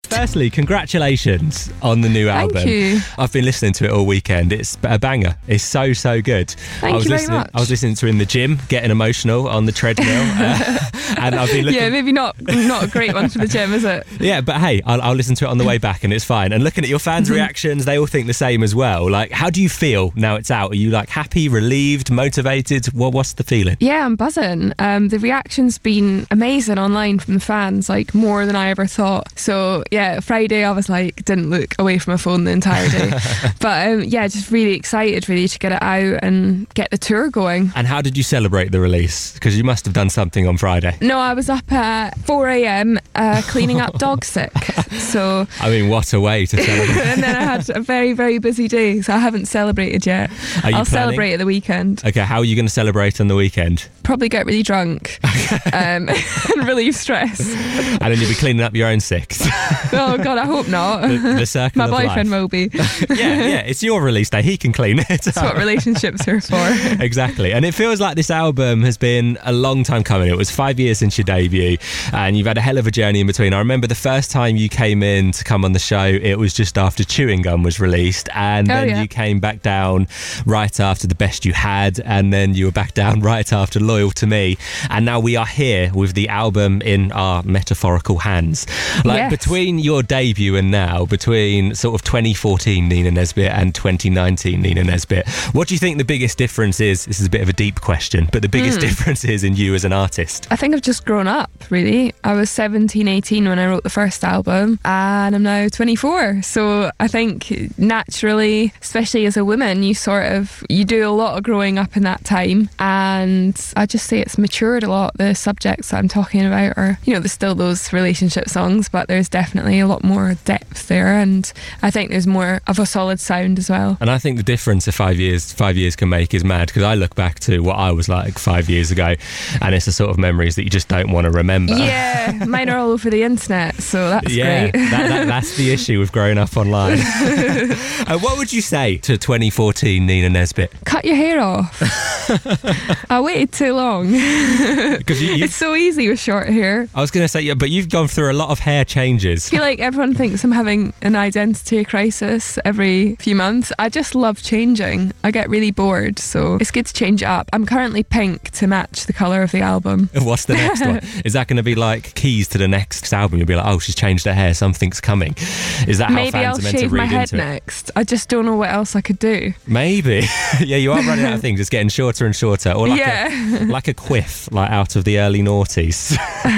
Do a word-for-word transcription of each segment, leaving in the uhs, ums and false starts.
Firstly, congratulations on the new album. Thank you. I've been listening to it all weekend. It's a banger. It's so, so good. Thank I was you very listening, much. I was listening to it in the gym, getting emotional on the treadmill. Uh, and I've been looking... Yeah, maybe not not a great one for the gym, is it? Yeah, but hey, I'll, I'll listen to it on the way back and it's fine. And looking at your fans' reactions, they all think the same as well. Like, how do you feel now it's out? Are you like happy, relieved, motivated? What, what's the feeling? Yeah, I'm buzzing. Um, the reaction's been amazing online from the fans, like more than I ever thought. So yeah, Friday I was like, didn't look away from my phone the entire day. But um, yeah, just really excited really to get it out and get the tour going. And how did you celebrate the release? Because you must have done something on Friday. No, I was up at four a.m. Uh, cleaning up dog sick. So I mean, what a way to celebrate. and then I had a very, very busy day, so I haven't celebrated yet. Are you I'll planning? celebrate at the weekend. Okay, how are you going to celebrate on the weekend? Probably get really drunk um, and relieve stress. And then you'll be cleaning up your own sick. Oh God, I hope not. The, the circle My of boyfriend life. will be. Yeah, yeah, it's your release day. He can clean it. That's what relationships are for. Exactly. And it feels like this album has been a long time coming. It was five years since your debut and you've had a hell of a journey in between. I remember the first time you came in to come on the show, it was just after Chewing Gum was released, and Oh, then yeah. you came back down right after The Best You Had, and then you were back down right after Loyal to Me, and now we are here with the album in our metaphorical hands. Like Yes. between your debut and now, between sort of twenty fourteen Nina Nesbitt and twenty nineteen Nina Nesbitt, what do you think the biggest difference is? This is a bit of a deep question, but the biggest Hmm. difference is in you as an artist. I think I've just grown up, really. I was seventeen, eighteen when I wrote the first album, and I'm now twenty-four. So I think naturally, especially as a woman, you sort of, you do a lot of growing up in that time. And I just say it's matured a lot. The subjects that I'm talking about are, you know, there's still those relationship songs, but there's definitely a lot more depth there. And I think there's more of a solid sound as well. And I think the difference of five years five years can make is mad, because I look back to what I was like five years ago and it's the sort of memories that you just don't want to remember. Yeah, mine are all over the internet, so that's Yeah, great. that, that, that's the issue with growing up online. uh, what would you say to twenty fourteen Nina Nesbitt? Cut your hair off. I waited too long. Because you, you, It's so easy with short hair. I was going to say, yeah, but you've gone through a lot of hair changes. I feel like everyone thinks I'm having an identity crisis every few months. I just love changing. I get really bored, so it's good to change it up. I'm currently pink to match the colour of the album. What's the next one? Is that going to be like keys to the next album? You'll be like, oh, she's changed her hair, something's coming. Is that how Maybe fans I'll are meant to shave read my head into it? next. I just don't know what else I could do. Maybe. Yeah, you are running out of things. It's getting shorter and shorter. Or like, Yeah. a, like a quiff, like out of the early noughties.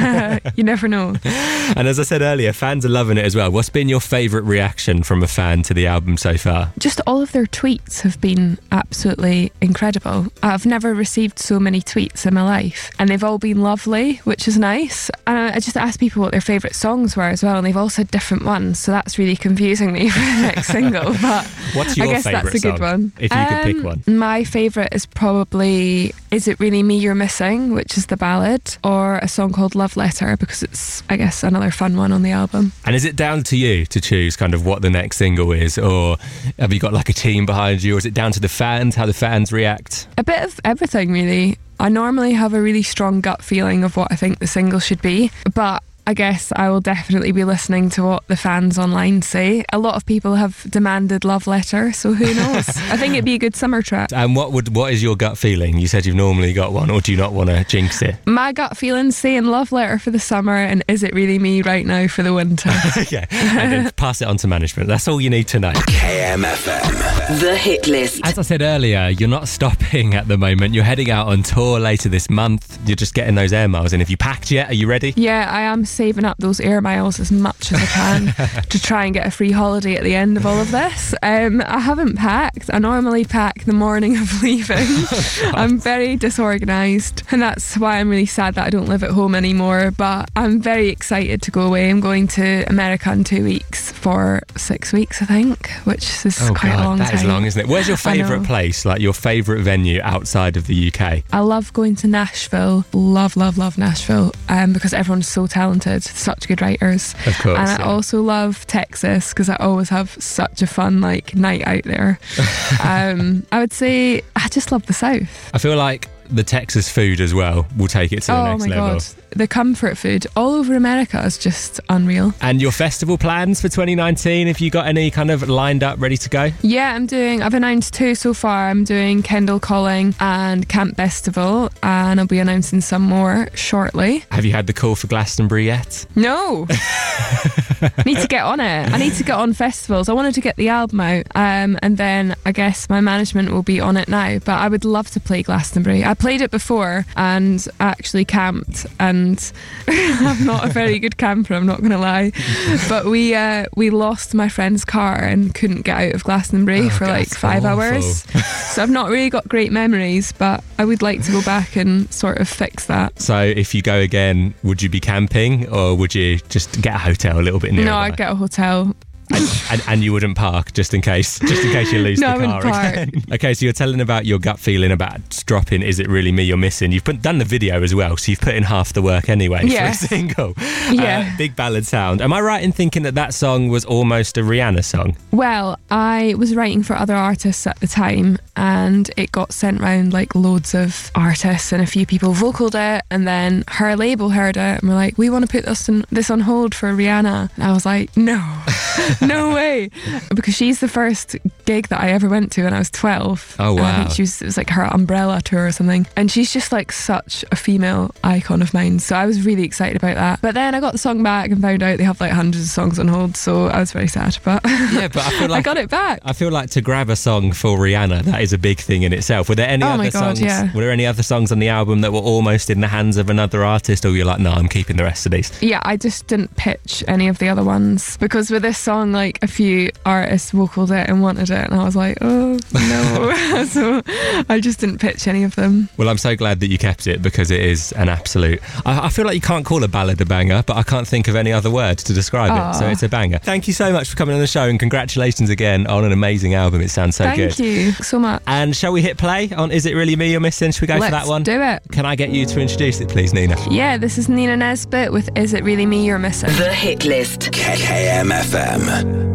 You never know. And as I said earlier, fans are loving it as well. What's been your favourite reaction from a fan to the album so far? Just all of their tweets have been absolutely incredible. I've never received so many tweets in my life, and they've all been lovely, which is nice. And I just asked people what their favourite songs were as well, and they've all said different ones, so that's really confusing me for the next single. But What's your I guess favourite that's a song? good one. If you could pick Um, one. My favourite is probably Is It Really Me You're Missing, which is the ballad, or a song called Love Letter, because it's, I guess, another fun one on the album. And is it down to you to choose kind of what the next single is, or have you got like a team behind you, or is it down to the fans, how the fans react? A bit of everything, really. I normally have a really strong gut feeling of what I think the single should be, but I guess I will definitely be listening to what the fans online say. A lot of people have demanded Love Letter, so who knows? I think it'd be a good summer track. And what would what is your gut feeling? You said you've normally got one, or do you not want to jinx it? My gut feeling's saying Love Letter for the summer and Is It Really Me right now for the winter. Yeah, and then pass it on to management. That's all you need to know. K M F M. The Hit List. As I said earlier, you're not stopping at the moment. You're heading out on tour later this month. You're just getting those air miles in. Have you packed yet? Are you ready? Yeah, I am saving up those air miles as much as I can to try and get a free holiday at the end of all of this. Um, I haven't packed. I normally pack the morning of leaving. I'm very disorganised, and that's why I'm really sad that I don't live at home anymore. But I'm very excited to go away. I'm going to America in two weeks for six weeks, I think, which is Oh quite God, a long that time. is long, isn't it? Where's your I know. favourite place, like your favourite venue outside of the U K? I love going to Nashville. Love, love, love Nashville, um, because everyone's so talented, such good writers. Of course, And I yeah. also love Texas because I always have such a fun like night out there. um, I would say I just love the South. I feel like the Texas food as well will take it to the Oh next my level. god, the comfort food all over America is just unreal. And your festival plans for twenty nineteen, have you got any kind of lined up, ready to go? Yeah, I'm doing, I've announced two so far. I'm doing Kendall Calling and Camp Festival, and I'll be announcing some more shortly. Have you had the call for Glastonbury yet? No. Need to get on it. I need to get on festivals. I wanted to get the album out, um, and then I guess my management will be on it now. But I would love to play Glastonbury. I played it before and actually camped, and I'm not a very good camper, I'm not going to lie. But we uh, we lost my friend's car and couldn't get out of Glastonbury oh, for like five awful. hours. So I've not really got great memories, but I would like to go back and sort of fix that. So if you go again, would you be camping or would you just get a hotel a little bit nearer? No, I'd get a hotel. And, and, and you wouldn't park just in case, just in case you lose no, the car again. Okay, so you're telling about your gut feeling about dropping Is It Really Me You're Missing. You've put, done the video as well, so you've put in half the work anyway yes. for a single. Yeah. Uh, big ballad sound. Am I right in thinking that that song was almost a Rihanna song? Well, I was writing for other artists at the time, and it got sent round like loads of artists, and a few people vocaled it, and then her label heard it and were like, we want to put this on, this on hold for Rihanna. And I was like, no, no way. Because she's the first gig that I ever went to when I was twelve. Oh, wow. And I think she was, it was like her umbrella tour or something. And she's just like such a female icon of mine. So I was really excited about that. But then I got the song back and found out they have like hundreds of songs on hold. So I was very sad. But yeah, but I feel like I got it back. I feel like to grab a song for Rihanna, that is a big thing in itself. Were there any oh other my God, songs? Yeah. Were there any other songs on the album that were almost in the hands of another artist, or you're like, no, I'm keeping the rest of these? Yeah, I just didn't pitch any of the other ones because with this song, like a few artists vocaled it and wanted it, and I was like, oh no. So I just didn't pitch any of them. Well, I'm so glad that you kept it because it is an absolute. I, I feel like you can't call a ballad a banger, but I can't think of any other word to describe Aww. it. So it's a banger. Thank you so much for coming on the show, and congratulations again on an amazing album. It sounds so Thank good. Thank you so much. And shall we hit play on Is It Really Me You're Missing? Should we go Let's for that one? do it. Can I get you to introduce it, please, Nina? Yeah, this is Nina Nesbitt with Is It Really Me You're Missing? The Hit List. K M F M.